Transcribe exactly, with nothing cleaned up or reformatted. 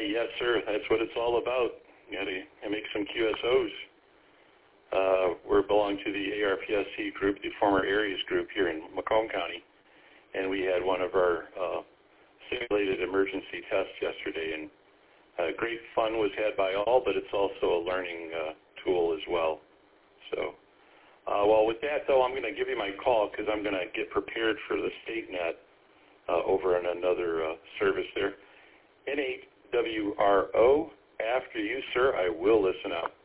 yes, sir. That's what it's all about. You got to make some Q S Os. Uh, we belong to the A R P S C group, the former Aries group here in Macomb County, and we had one of our uh, simulated emergency tests yesterday, and uh, great fun was had by all, but it's also a learning uh, tool as well. So, uh, well, with that, though, I'm going to give you my call because I'm going to get prepared for the StateNet uh, over in another uh, service there. N eight W R O, after you, sir. I will listen out.